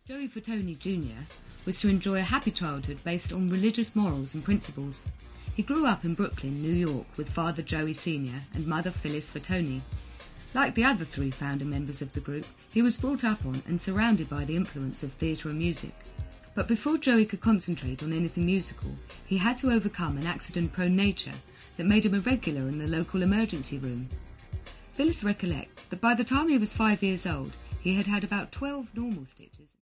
Joey Fatoni Jr. was to enjoy a happy childhood based on religious morals and principles. He grew up in Brooklyn, New York, with father Joey Sr. and mother Phyllis Fatoni. Like the other three founder members of the group, he was brought up on and surrounded by the influence of theatre and music. But before Joey could concentrate on anything musical, he had to overcome an accident-prone nature that made him a regular in the local emergency room. Phyllis recollects that by the time he was 5 years old, he had had about 12 normal stitches.